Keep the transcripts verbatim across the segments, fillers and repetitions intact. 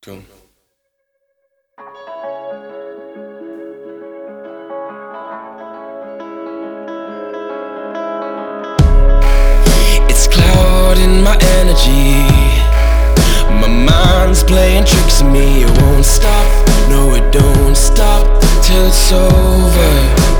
Cool. It's clouding my energy. My mind's playing tricks on me. It won't stop, no it don't stop till it's over.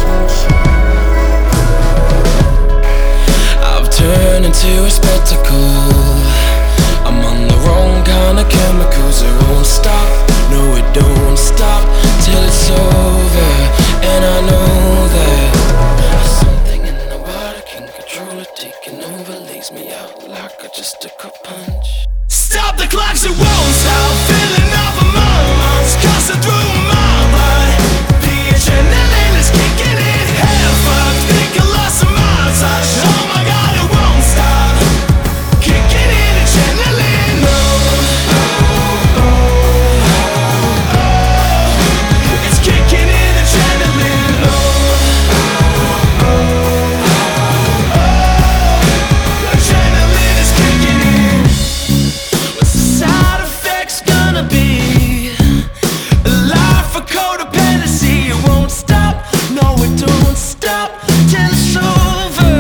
I've turned into a spectacle. I'm on the wrong kind of chemicals. It won't stop, no it don't stop till it's over. And I know that something in the water can control it, taking over, lays me out like I just took a punch. Stop the clocks, it won't stop, filling up my lungs, coursing through my blood. The adrenaline is kicking in, head fucked, think I lost my touch. Oh my god, it won't stop, kicking in adrenaline. Oh, oh, oh, oh. It's kicking in adrenaline. Oh, oh, oh, oh. Adrenaline is kicking in. What's the side effects gonna be? A life for codependency. It won't stop, no it don't stop till it's over.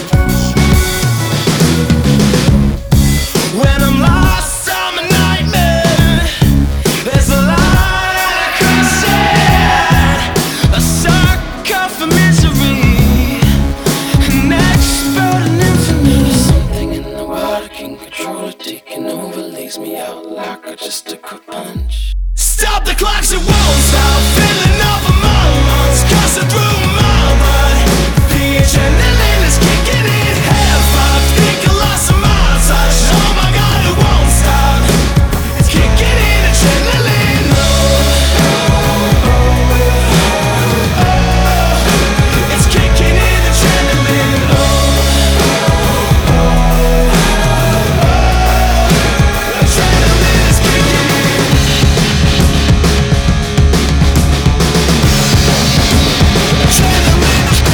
When I'm lost, I'm a nightmare. There's a line across it, a sucker for misery, an expert in infamy. Something in the water can control it, taking over, lays me out like I just took a punch. Stop the clocks, it won't stop, filling up my lungs, coursing through my blood. The adrenaline is kicking in, head fucked, think I lost my touch. Oh my god, it won't stop, it's kicking in adrenaline. Oh, oh, oh, oh. It's kicking in adrenaline. Oh, oh, oh, oh. Adrenaline is kicking in. Adrenaline is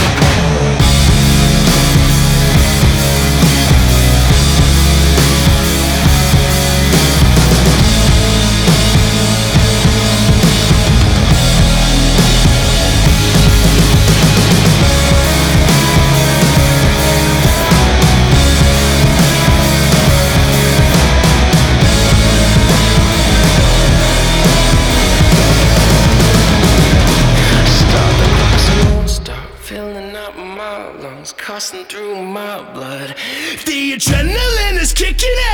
filling up my lungs, coursing through my blood. The adrenaline is kicking in.